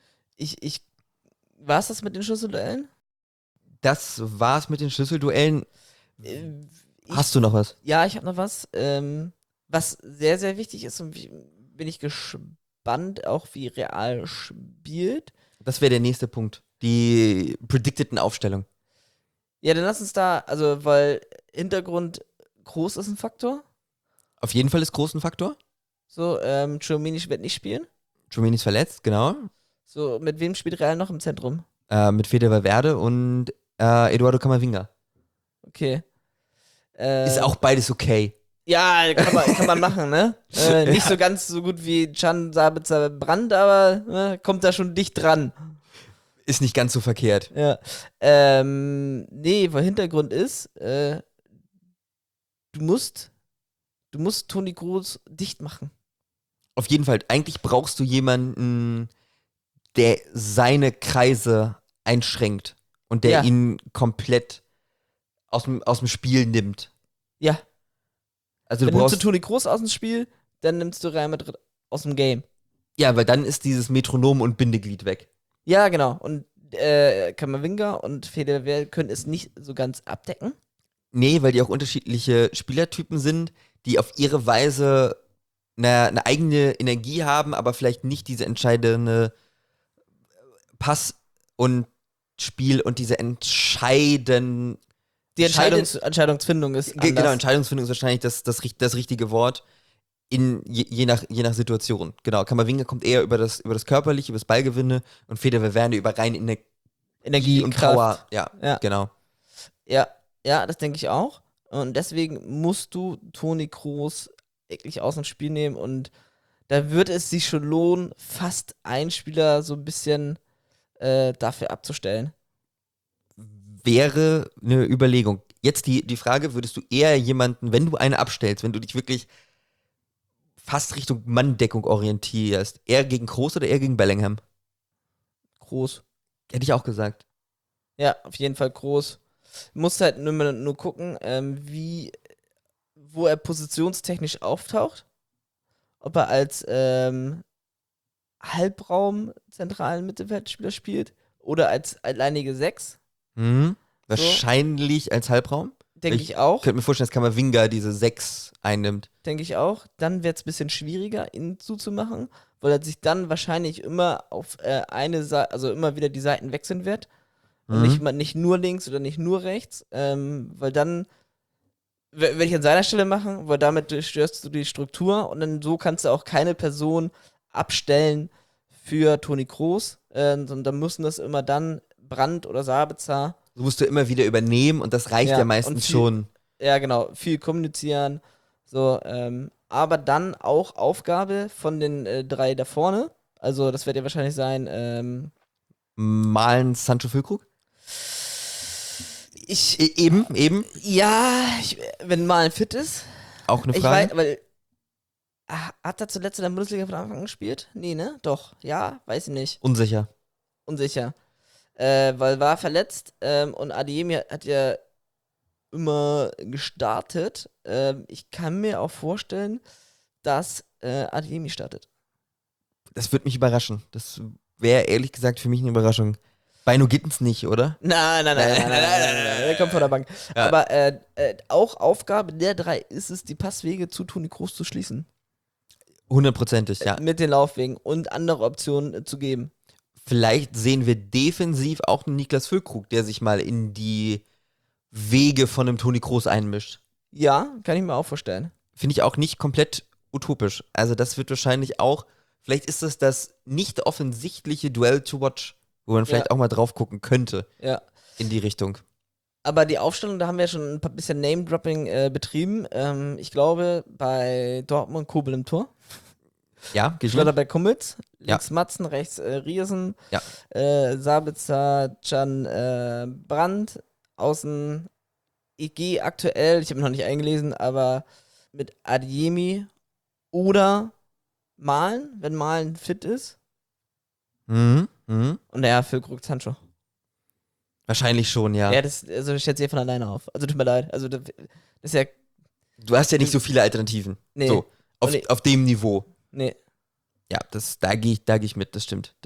War's das mit den Schlüsselduellen? Das war's mit den Schlüsselduellen. Hast du noch was? Ja, ich habe noch was. Was sehr, sehr wichtig ist und bin ich gespannt, auch wie Real spielt. Das wäre der nächste Punkt. Die predicteden Aufstellung. Ja, dann lass uns da, also, weil Hintergrund groß ist ein Faktor. Auf jeden Fall ist groß ein Faktor. So, Tchouaméni wird nicht spielen. Tchouaméni ist verletzt, genau. So, mit wem spielt Real noch im Zentrum? Mit Fede Valverde und Eduardo Camavinga. Okay. Ist auch beides okay. Ja, kann man machen, ne? Nicht so ganz so gut wie Can Sabitzer Brandt, aber kommt da schon dicht dran. Ist nicht ganz so verkehrt. Ja. Nee, weil Hintergrund ist, du musst Toni Kroos dicht machen. Auf jeden Fall. Eigentlich brauchst du jemanden, der seine Kreise einschränkt und der ihn komplett aus dem Spiel nimmt. Ja. Also dann nimmst du Toni Kroos aus dem Spiel, dann nimmst du Real Madrid aus dem Game. Ja, weil dann ist dieses Metronom und Bindeglied weg. Ja, genau. Und Camavinga und Fede können es nicht so ganz abdecken. Nee, weil die auch unterschiedliche Spielertypen sind, die auf ihre Weise eine eigene Energie haben, aber vielleicht nicht diese entscheidende Pass- und Spiel und diese Entscheidungsfindung ist anders. Genau, Entscheidungsfindung ist wahrscheinlich das richtige Wort. Je nach Situation. Genau, Camavinga kommt eher über das Körperliche, über das Ballgewinne und Fede Valverde über rein Energie und Kraft. Power. Ja, genau. Ja, das denke ich auch. Und deswegen musst du Toni Kroos wirklich aus dem Spiel nehmen und da wird es sich schon lohnen, fast einen Spieler so ein bisschen dafür abzustellen. Wäre eine Überlegung. Jetzt die Frage, würdest du eher jemanden, wenn du einen abstellst, wenn du dich wirklich fast Richtung Manndeckung orientierst, eher gegen Kroos oder eher gegen Bellingham? Kroos. Hätte ich auch gesagt. Ja, auf jeden Fall Kroos. Musst halt nur gucken, wo er positionstechnisch auftaucht. Ob er als Halbraum zentralen Mittelfeldspieler spielt oder als alleinige 6. Wahrscheinlich als Halbraum. Denke ich auch. Könnte mir vorstellen, dass Kamavinga diese 6 einnimmt. Denke ich auch. Dann wird es ein bisschen schwieriger, ihn zuzumachen, weil er sich dann wahrscheinlich immer auf eine Seite, also immer wieder die Seiten wechseln wird. Und nicht nur links oder nicht nur rechts. Weil dann, werde ich an seiner Stelle machen, weil damit störst du die Struktur und dann so kannst du auch keine Person abstellen für Toni Kroos. Und dann müssen das immer dann Brandt oder Sabitzer. So musst du immer wieder übernehmen und das reicht ja meistens schon. Ja, genau. Viel kommunizieren. So, aber dann auch Aufgabe von den 3 da vorne. Also, das wird ja wahrscheinlich sein, Malen Sancho Füllkrug? Eben. Ja, wenn Malen fit ist. Auch eine Ich Frage. weiß, weil. Hat er zuletzt in der Bundesliga von Anfang an gespielt? Nee, ne? Doch. Ja, weiß ich nicht. Unsicher. Weil war verletzt und Adeyemi hat ja immer gestartet. Ich kann mir auch vorstellen, dass Adeyemi startet. Das würde mich überraschen. Das wäre ehrlich gesagt für mich eine Überraschung. Beino Gittens nicht, oder? Nein. Der kommt von der Bank. Ja. Aber auch Aufgabe der 3 ist es, die Passwege zu Toni Kroos zu schließen. 100%, ja. Mit den Laufwegen und andere Optionen zu geben. Vielleicht sehen wir defensiv auch einen Niklas Füllkrug, der sich mal in die Wege von einem Toni Kroos einmischt. Ja, kann ich mir auch vorstellen. Finde ich auch nicht komplett utopisch. Also das wird wahrscheinlich auch, vielleicht ist das nicht offensichtliche Duell to watch, wo man vielleicht auch mal drauf gucken könnte. Ja. In die Richtung. Aber die Aufstellung, da haben wir schon ein bisschen Name-Dropping betrieben. Ich glaube, bei Dortmund Kobel im Tor. Ja, Schlotterbeck Kummels. Ja. Links Matzen, rechts Riesen. Ja. Sabitzer, Can Brandt. Außen EG aktuell, ich habe noch nicht eingelesen, aber mit Adeyemi oder Malen, wenn Malen fit ist. Und ja, Füllkrug Sancho. wahrscheinlich schon, ja. Ja, das stellt sich ja von alleine auf. Also tut mir leid. Also das ist ja. Du hast ja nicht so viele Alternativen. Nee. So, auf dem Niveau. Nee. Ja, da gehe ich mit, das stimmt.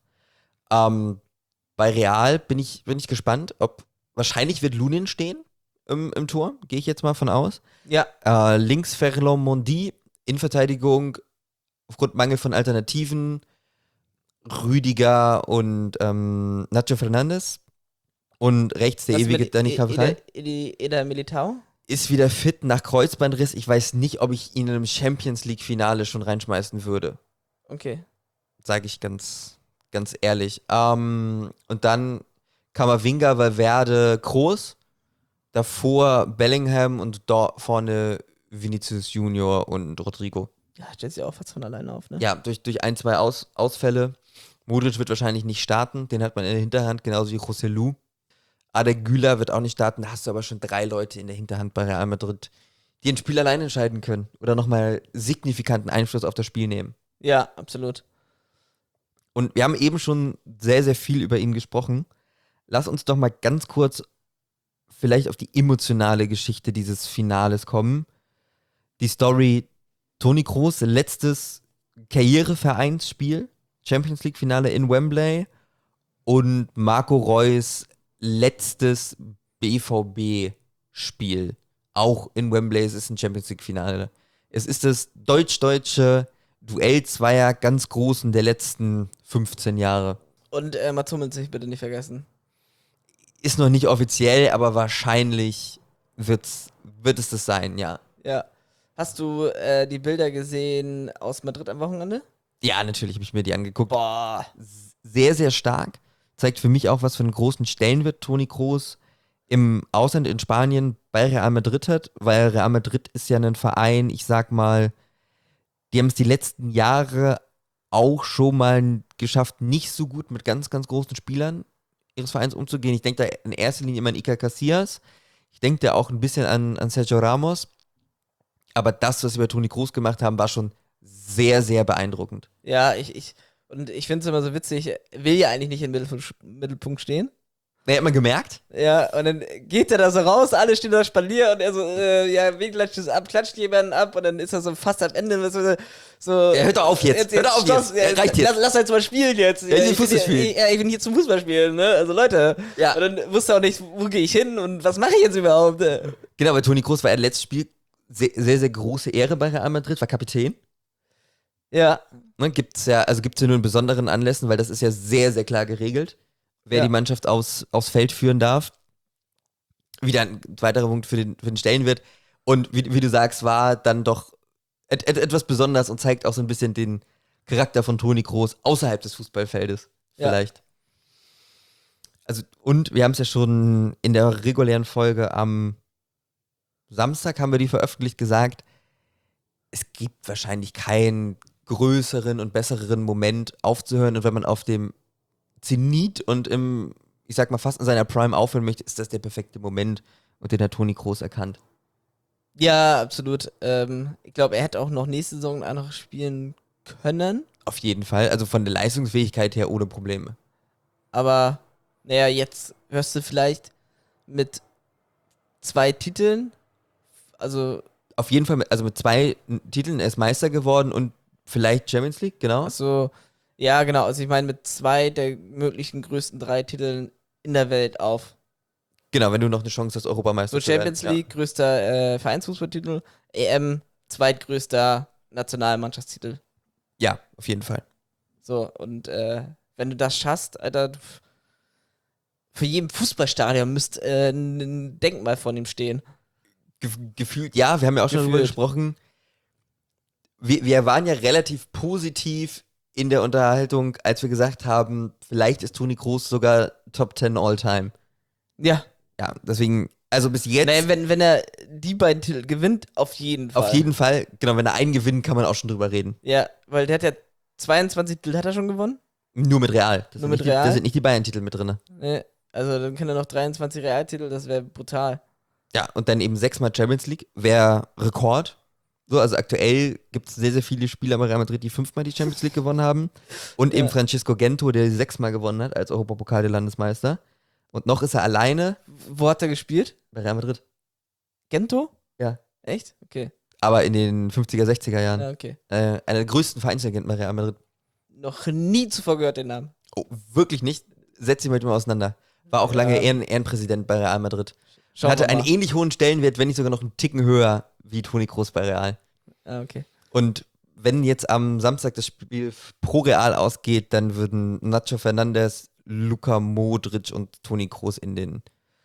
Bei Real bin ich gespannt, wahrscheinlich wird Lunin stehen im Tor, gehe ich jetzt mal von aus. Ja. Links Ferland Mondi, Innenverteidigung aufgrund Mangel von Alternativen, Rüdiger und Nacho Fernandes und rechts der ewige Dani Carvajal. Eder Militao? Ist wieder fit nach Kreuzbandriss. Ich weiß nicht, ob ich ihn in einem Champions-League-Finale schon reinschmeißen würde. Okay. Sage ich ganz ehrlich. Und dann Kamavinga, Valverde, Kroos. Davor Bellingham und da vorne Vinicius Junior und Rodrigo. Ja, stellt sich auch fast von alleine auf, ne? Ja, durch 1, 2 Ausfälle. Modric wird wahrscheinlich nicht starten. Den hat man in der Hinterhand, genauso wie Joselu. Arda Güler wird auch nicht starten. Da hast du aber schon 3 Leute in der Hinterhand bei Real Madrid, die ein Spiel allein entscheiden können oder nochmal signifikanten Einfluss auf das Spiel nehmen. Ja, absolut. Und wir haben eben schon sehr, sehr viel über ihn gesprochen. Lass uns doch mal ganz kurz vielleicht auf die emotionale Geschichte dieses Finales kommen. Die Story Toni Kroos, letztes Karrierevereinsspiel, Champions League Finale in Wembley und Marco Reus letztes BVB-Spiel, auch in Wembley. Es ist ein Champions League Finale. Es ist das deutsch-deutsche Duell zweier ganz Großen der letzten 15 Jahre. Und Mats Hummels bitte nicht vergessen. Ist noch nicht offiziell, aber wahrscheinlich wird es das sein, ja. Ja. Hast du die Bilder gesehen aus Madrid am Wochenende? Ja, natürlich habe ich mir die angeguckt. Boah. Sehr, sehr stark. Zeigt für mich auch, was für einen großen Stellenwert Toni Kroos im Ausland in Spanien bei Real Madrid hat, weil Real Madrid ist ja ein Verein, ich sag mal, die haben es die letzten Jahre auch schon mal geschafft, nicht so gut mit ganz, ganz großen Spielern ihres Vereins umzugehen. Ich denke da in erster Linie immer an Iker Casillas. Ich denke da auch ein bisschen an Sergio Ramos. Aber das, was wir bei Toni Kroos gemacht haben, war schon sehr, sehr beeindruckend. Ja, und ich finde es immer so witzig, er will ja eigentlich nicht im Mittelpunkt stehen. Ja, hat man gemerkt? Ja, und dann geht er da so raus, alle stehen da Spalier und er so, ja, wen klatscht es ab, klatscht jemanden ab und dann ist er so fast am Ende so Ja, hört doch auf jetzt. Hört doch auf Stoss, jetzt. Reicht jetzt. Lass jetzt mal spielen jetzt. Ja, ich bin hier zum Fußball spielen, ne? Also Leute. Ja. Und dann wusste er auch nicht, wo gehe ich hin und was mache ich jetzt überhaupt? Genau, bei Toni Kroos war er letztes Spiel sehr, sehr, sehr große Ehre bei Real Madrid, war Kapitän. Ja. Ne, gibt's ja nur in besonderen Anlässen, weil das ist ja sehr, sehr klar geregelt, wer die Mannschaft aufs Feld führen darf. Wieder ein weiterer Punkt für den Stellenwert. Und wie du sagst, war dann doch etwas besonders und zeigt auch so ein bisschen den Charakter von Toni Kroos außerhalb des Fußballfeldes. Vielleicht. Also, und wir haben es ja schon in der regulären Folge am Samstag, haben wir die veröffentlicht, gesagt, es gibt wahrscheinlich keinen größeren und besseren Moment aufzuhören. Und wenn man auf dem Zenit und ich sag mal, fast in seiner Prime aufhören möchte, ist das der perfekte Moment und den hat Toni Kroos erkannt. Ja, absolut. Ich glaube, er hätte auch noch nächste Saison auch noch spielen können. Auf jeden Fall, also von der Leistungsfähigkeit her ohne Probleme. Aber, naja, jetzt hörst du vielleicht mit 2 Titeln, also Auf jeden Fall, mit 2 Titeln, er ist Meister geworden und vielleicht Champions League, genau. also, ja, genau, also ich meine mit 2 der möglichen größten 3 Titeln in der Welt auf. Genau, wenn du noch eine Chance hast, Europameister So zu werden. Champions League, größter Vereinsfußballtitel, EM, zweitgrößter Nationalmannschaftstitel. Ja, auf jeden Fall. So, und wenn du das schaffst, Alter, für jedem Fußballstadion müsste ein Denkmal von ihm stehen. Gefühlt, ja, wir haben ja auch schon darüber Gefühlt. gesprochen. Wir waren ja relativ positiv in der Unterhaltung, als wir gesagt haben, vielleicht ist Toni Kroos sogar Top 10 All-Time. Ja. Ja, deswegen, also bis jetzt. Naja, wenn er die beiden Titel gewinnt, auf jeden Fall. Auf jeden Fall, genau, wenn er einen gewinnt, kann man auch schon drüber reden. Ja, weil der hat ja 22 Titel hat er schon gewonnen. Nur mit Real. Nur mit Da Real? sind nicht die Bayern-Titel mit drin. Nee, also dann kann er noch 23 Realtitel, das wäre brutal. Ja, und dann eben 6-mal Champions League, wäre Rekord. So, also aktuell gibt es sehr, sehr viele Spieler bei Real Madrid, die 5-mal die Champions League gewonnen haben. Und eben Francisco Gento, der 6-mal gewonnen hat als Europapokal der Landesmeister. Und noch ist er alleine Wo hat er gespielt? bei Real Madrid. Gento? Ja. Echt? Okay. Aber in den 50er, 60er Jahren. Ja, okay. Einer der größten Vereinslegenden bei Real Madrid. Noch nie zuvor gehört den Namen. Oh, wirklich nicht. Setz dich mit ihm auseinander. War auch lange Ehrenpräsident bei Real Madrid. Schauen Hatte wir einen mal. ähnlich hohen Stellenwert, wenn nicht sogar noch einen Ticken höher wie Toni Kroos bei Real. Ah, okay. Und wenn jetzt am Samstag das Spiel pro Real ausgeht, dann würden Nacho Fernandes, Luka Modric und Toni Kroos in den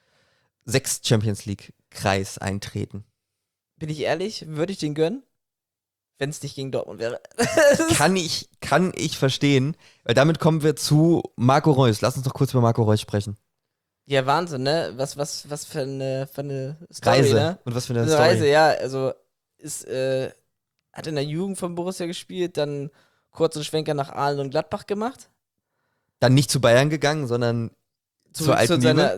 6 Champions League-Kreis eintreten. Bin ich ehrlich, würde ich den gönnen, wenn es nicht gegen Dortmund wäre. Kann ich verstehen, weil damit kommen wir zu Marco Reus. Lass uns doch kurz über Marco Reus sprechen. Ja, Wahnsinn, ne? Was für eine Story, Reise. ne? Und was für eine Eine Story. Reise, ja, also hat in der Jugend von Borussia gespielt, dann kurzen Schwenker nach Aalen und Gladbach gemacht. Dann nicht zu Bayern gegangen, sondern zur alten Liebe.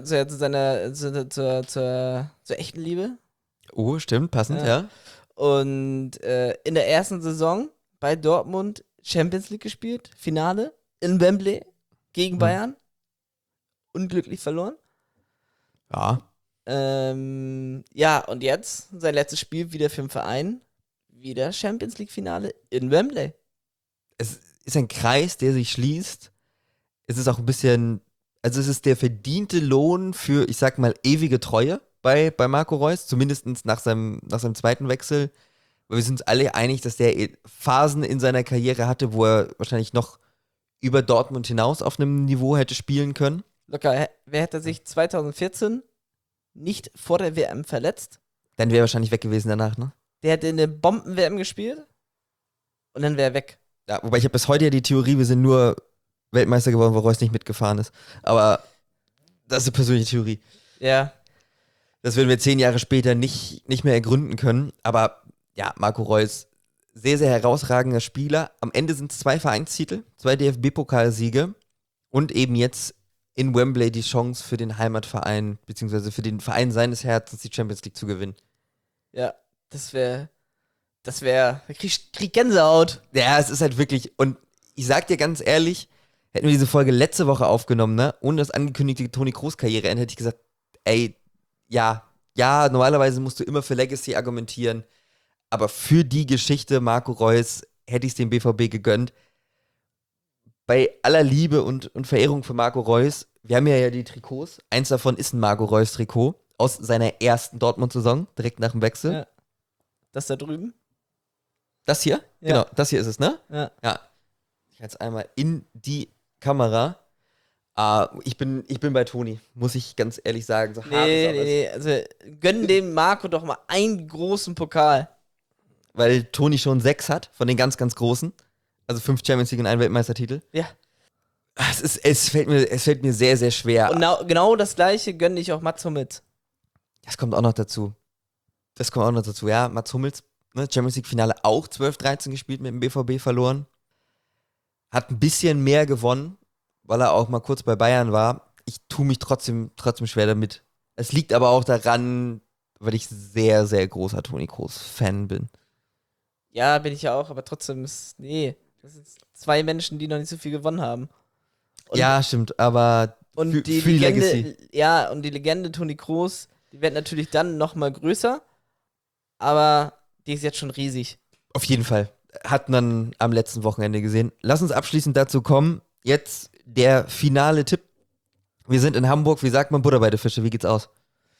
Zur echten Liebe. Oh, stimmt, passend, ja. Und in der ersten Saison bei Dortmund Champions League gespielt, Finale in Wembley gegen Bayern. Unglücklich verloren. Ja. Ja, und jetzt sein letztes Spiel wieder für den Verein. Wieder Champions League Finale in Wembley. Es ist ein Kreis, der sich schließt. Es ist auch ein bisschen, also es ist der verdiente Lohn für, ich sag mal, ewige Treue bei Marco Reus, zumindest nach seinem zweiten Wechsel. Weil wir sind uns alle einig, dass der Phasen in seiner Karriere hatte, wo er wahrscheinlich noch über Dortmund hinaus auf einem Niveau hätte spielen können. Locker, wer hätte sich 2014 nicht vor der WM verletzt? Dann wäre er wahrscheinlich weg gewesen danach, ne? Der hätte eine Bomben-WM gespielt und dann wäre er weg. Ja, wobei ich habe bis heute ja die Theorie, wir sind nur Weltmeister geworden, weil Reus nicht mitgefahren ist. Aber das ist eine persönliche Theorie. Ja. Das werden wir 10 Jahre später nicht mehr ergründen können. Aber ja, Marco Reus, sehr, sehr herausragender Spieler. Am Ende sind es 2 Vereinstitel, 2 DFB-Pokalsiege und eben jetzt in Wembley die Chance für den Heimatverein, beziehungsweise für den Verein seines Herzens, die Champions League zu gewinnen. Ja, das wäre, krieg Gänsehaut. Ja, es ist halt wirklich, und ich sag dir ganz ehrlich, hätten wir diese Folge letzte Woche aufgenommen, ne, ohne das angekündigte Toni Kroos-Karriere, hätte ich gesagt, ey, ja, normalerweise musst du immer für Legacy argumentieren, aber für die Geschichte Marco Reus hätte ich es dem BVB gegönnt. Bei aller Liebe und Verehrung für Marco Reus, wir haben ja die Trikots, eins davon ist ein Marco Reus-Trikot aus seiner ersten Dortmund-Saison, direkt nach dem Wechsel. Ja. Das da drüben? Das hier? Ja. Genau, das hier ist es, ne? Ja. Ich halte es einmal in die Kamera. Ich bin bei Toni, muss ich ganz ehrlich sagen. So hart es auch ist. Nee. Also gönn dem Marco doch mal einen großen Pokal. Weil Toni schon 6 hat von den ganz, ganz großen. Also 5 Champions League und 1 Weltmeistertitel. Ja. Es fällt mir sehr, sehr schwer. Und genau das gleiche gönne ich auch Mats Hummels. Das kommt auch noch dazu. Ja, Mats Hummels, ne, Champions League-Finale auch 12-13 gespielt, mit dem BVB verloren. Hat ein bisschen mehr gewonnen, weil er auch mal kurz bei Bayern war. Ich tue mich trotzdem schwer damit. Es liegt aber auch daran, weil ich sehr, sehr großer Toni Kroos-Fan bin. Ja, bin ich ja auch, aber trotzdem das sind 2 Menschen, die noch nicht so viel gewonnen haben. Und, ja, stimmt, aber und für die die Legende, Legacy. ja, und die Legende Toni Kroos, die wird natürlich dann noch mal größer, aber die ist jetzt schon riesig. Auf jeden Fall. Hat man am letzten Wochenende gesehen. Lass uns abschließend dazu kommen. Jetzt der finale Tipp. Wir sind in Hamburg. Wie sagt man Butter bei der Fische? Wie geht's aus?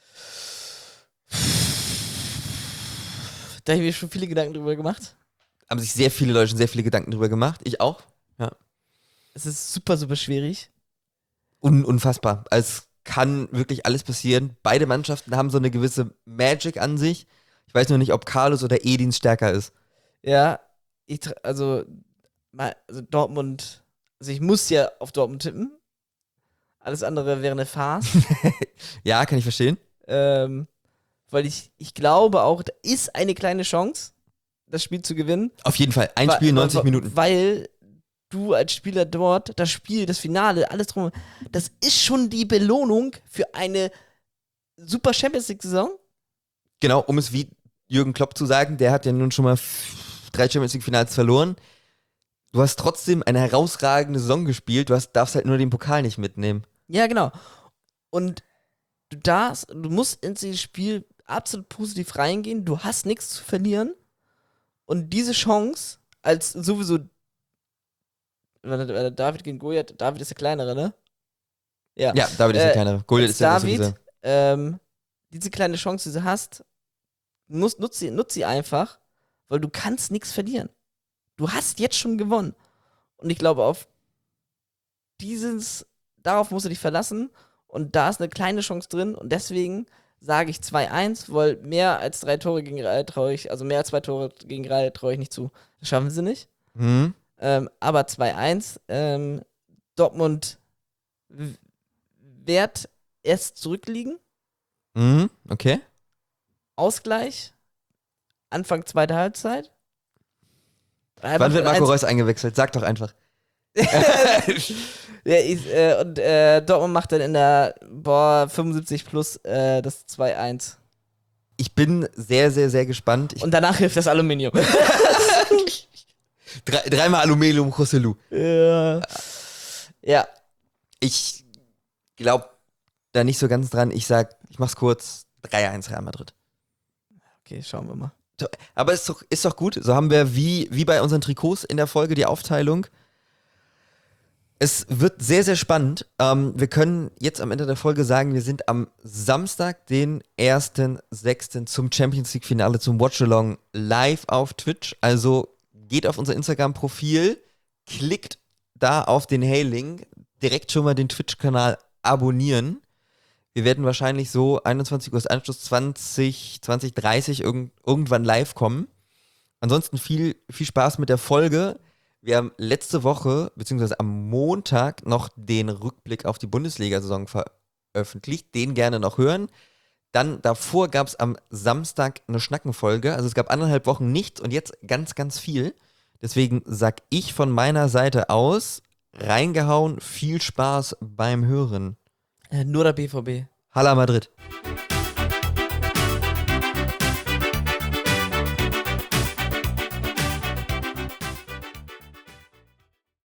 Da habe ich mir schon viele Gedanken drüber gemacht. Haben sich sehr viele Leute schon sehr viele Gedanken drüber gemacht. Ich auch. Ja. Es ist super, super schwierig. Unfassbar. Es kann wirklich alles passieren. Beide Mannschaften haben so eine gewisse Magic an sich. Ich weiß nur nicht, ob Carlos oder Edin stärker ist. Ja, also Dortmund, also ich muss ja auf Dortmund tippen. Alles andere wäre eine Farce. Ja, kann ich verstehen. Weil ich glaube auch, da ist eine kleine Chance, das Spiel zu gewinnen. Auf jeden Fall. Ein Spiel, 90 Minuten. Weil du als Spieler dort, das Spiel, das Finale, alles drum, das ist schon die Belohnung für eine super Champions League-Saison. Genau, um es wie Jürgen Klopp zu sagen, der hat ja nun schon mal 3 Champions League-Finals verloren. Du hast trotzdem eine herausragende Saison gespielt, darfst halt nur den Pokal nicht mitnehmen. Ja, genau. Und du musst in dieses Spiel absolut positiv reingehen, du hast nichts zu verlieren und diese Chance als sowieso David gegen Goliath, David ist der Kleinere, ne? Ja, David ist der Kleinere. Goliath ist der David, sowieso. diese kleine Chance, die du hast, nutz sie einfach, weil du kannst nichts verlieren. Du hast jetzt schon gewonnen. Und ich glaube, darauf musst du dich verlassen. Und da ist eine kleine Chance drin. Und deswegen sage ich 2-1, weil mehr als 3 Tore gegen Real mehr als 2 Tore gegen Real traue ich nicht zu. Das schaffen sie nicht. Mhm. Aber 2-1. Dortmund wird erst zurückliegen. Mhm, okay. Ausgleich. Anfang 2. Halbzeit. Wann wird Marco Reus eingewechselt? Sag doch einfach. Dortmund macht dann in der 75 plus das 2-1. Ich bin sehr, sehr, sehr gespannt. Und danach hilft das Aluminium. Dreimal Aluminium Rossellou. Ja. Ich glaube da nicht so ganz dran. Ich mach's kurz. 3-1 Real Madrid. Okay, schauen wir mal. Aber ist doch gut. So haben wir wie bei unseren Trikots in der Folge die Aufteilung. Es wird sehr, sehr spannend. Wir können jetzt am Ende der Folge sagen, wir sind am Samstag, den 1.6. zum Champions League Finale, zum Watch-Along live auf Twitch. Also geht auf unser Instagram-Profil, klickt da auf den Hey-Link, direkt schon mal den Twitch-Kanal abonnieren. Wir werden wahrscheinlich so 21 Uhr Anschluss 20:30 irgendwann live kommen. Ansonsten viel, viel Spaß mit der Folge. Wir haben letzte Woche, beziehungsweise am Montag, noch den Rückblick auf die Bundesliga-Saison veröffentlicht. Den gerne noch hören. Dann davor gab es am Samstag eine Schnackenfolge. Also es gab 1,5 Wochen nichts und jetzt ganz, ganz viel. Deswegen sag ich von meiner Seite aus, reingehauen, viel Spaß beim Hören. Nur der BVB. Hala Madrid.